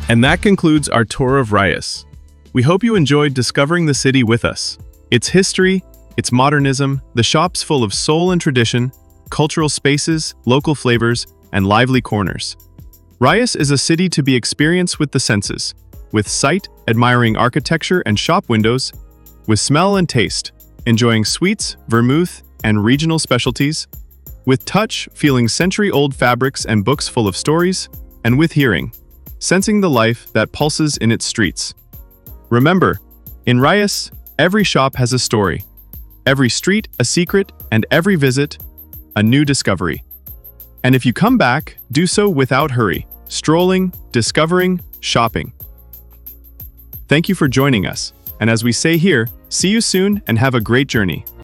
And that concludes our tour of Rayas. We hope you enjoyed discovering the city with us. Its history, its modernism, the shops full of soul and tradition, cultural spaces, local flavors, and lively corners. Rayas is a city to be experienced with the senses, with sight, admiring architecture and shop windows, with smell and taste, enjoying sweets, vermouth, and regional specialties, with touch, feeling century-old fabrics and books full of stories, and with hearing, sensing the life that pulses in its streets. Remember, in Rayas, every shop has a story, every street a secret, and every visit a new discovery. And if you come back, do so without hurry, strolling, discovering, shopping. Thank you for joining us, and as we say here, see you soon and have a great journey.